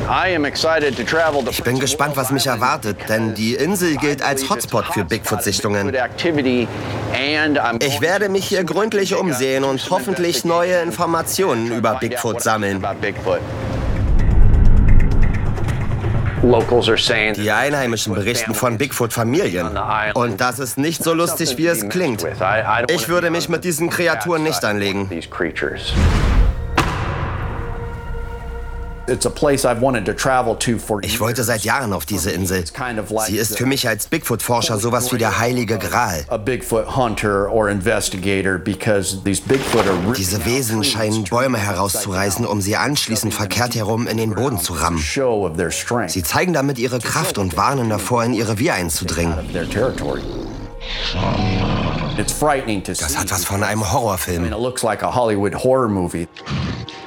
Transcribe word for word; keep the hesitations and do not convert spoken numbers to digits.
Ich bin gespannt, was mich erwartet, denn die Insel gilt als Hotspot für Bigfoot-Sichtungen. Ich werde mich hier gründlich umsehen und hoffentlich neue Informationen über Bigfoot sammeln. Die Einheimischen berichten von Bigfoot-Familien. Und das ist nicht so lustig, wie es klingt. Ich würde mich mit diesen Kreaturen nicht anlegen. Ich wollte seit Jahren auf diese Insel. Sie ist für mich als Bigfoot-Forscher sowas wie der heilige Gral. Diese Wesen scheinen Bäume herauszureißen, um sie anschließend verkehrt herum in den Boden zu rammen. Sie zeigen damit ihre Kraft und warnen davor, in ihr Revier einzudringen. Das hat was von einem Horrorfilm.